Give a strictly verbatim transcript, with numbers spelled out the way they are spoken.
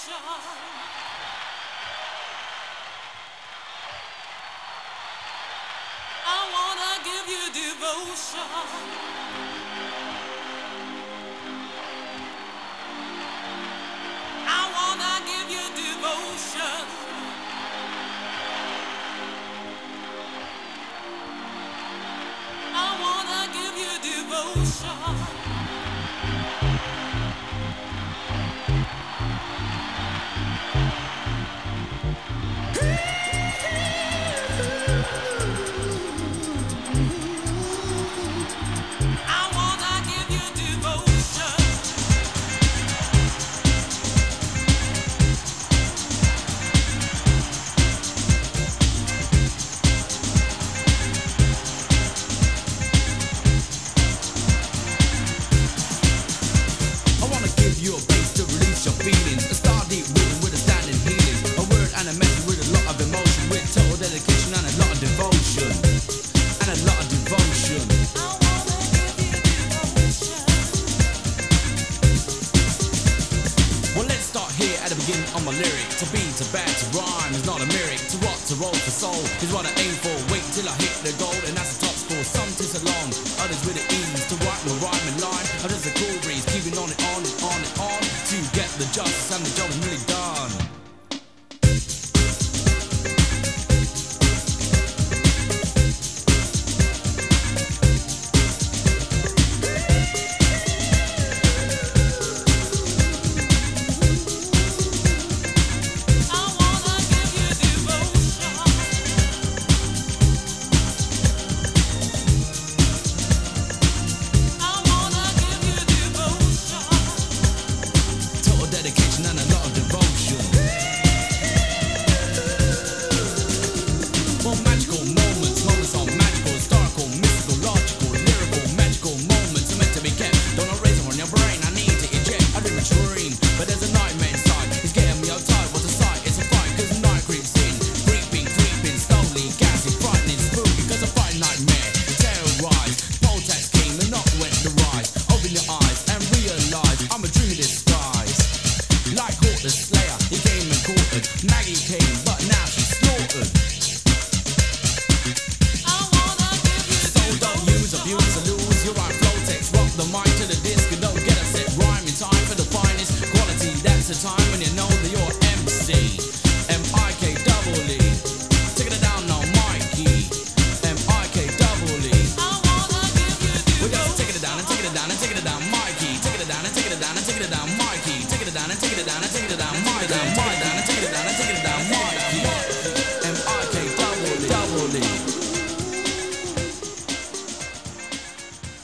I wanna give you devotion. I wanna give you devotion. I wanna give you devotion. Feelings, a star deep rhythm with a standing healing, a word and a message with a lot of emotion, with total dedication and a lot of devotion, and a lot of devotion. I wanna give you devotion. Well, let's start here at the beginning of my lyric. To be, to bad, to rhyme is not a lyric. To rock, to roll, for soul is what I aim for. Wait till I hit the goal, and that's the top score. Some tis along, others with the ease. To write my rhyme and line, I'm just a cool breeze, keeping on and on and on and on. To get the justice and the job is really done. Maggie came, but now she's slaughtered. I wanna give you So don't use, abuse, or lose your right flow text. Rock the mic to the disc and don't get a set rhyme in time for the finest quality. That's the time when you know that you're M C. M I K double E. Take it down now, Mikey. M I K double E. I wanna give you We gotta devotion. take it down and take it down and take it down, Mikey. Take it down and take it down and take it down, Mikey. Take it down and take it down and take it down, Mikey. Down, Mikey. Down and take it down and take it down, Mikey. M I K double E. Double E.